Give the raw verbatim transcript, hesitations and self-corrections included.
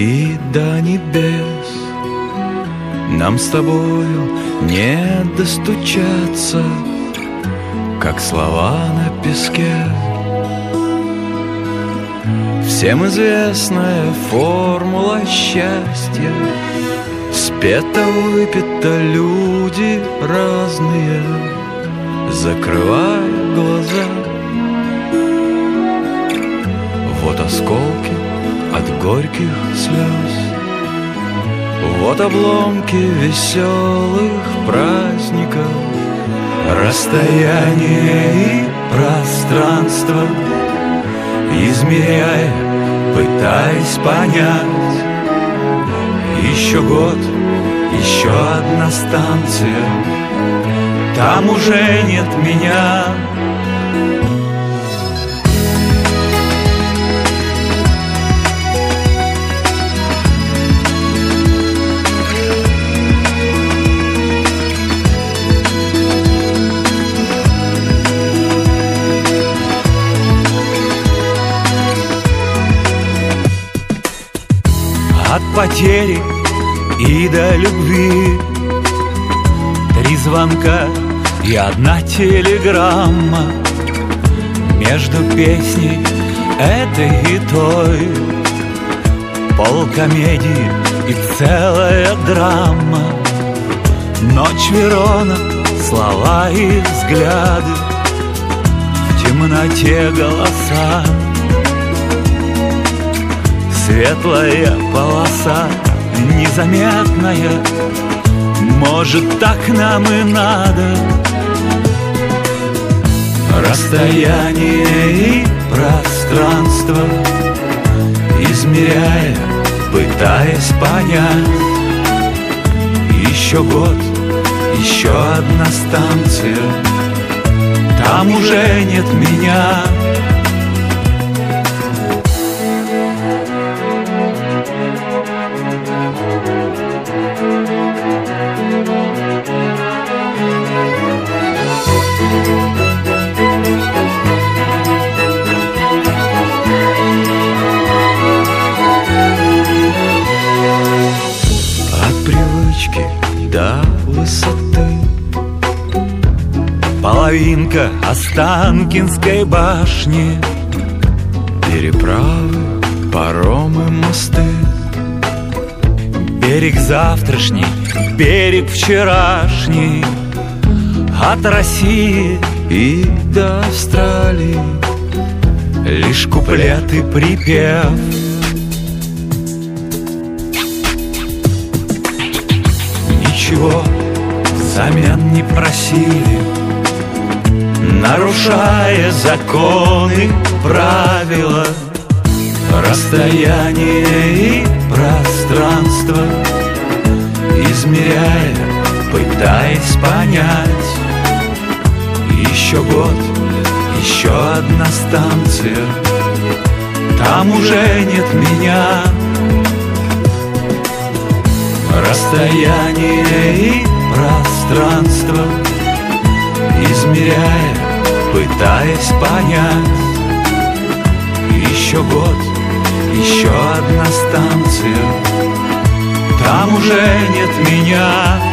и до небес. Нам с тобою не достучаться, как слова на песке. Всем известная формула счастья, спета, выпита, люди разные, закрывая глаза. Вот осколки от горьких слез, вот обломки веселых праздников. Расстояние и пространство измеряя, пытаясь понять. Еще год, еще одна станция, там уже нет меня. От потери и до любви три звонка и одна телеграмма. Между песней этой и той полкомедии и целая драма. Ночь Верона, слова и взгляды, в темноте голоса. Светлая полоса, незаметная, может, так нам и надо. Расстояние и пространство измеряя, пытаясь понять. Еще год, еще одна станция, там уже нет меня. До высоты половинка Останкинской башни, переправы, паромы, мосты. Берег завтрашний, берег вчерашний, от России и до Австралии лишь куплет и припев. Ничего взамен не просили, нарушая законы, правила. Расстояние и пространство измеряя, пытаясь понять. Еще год, еще одна станция, там уже нет меня. Расстояние и пространство измеряя, пытаясь понять. Еще год, еще одна станция, там уже нет меня.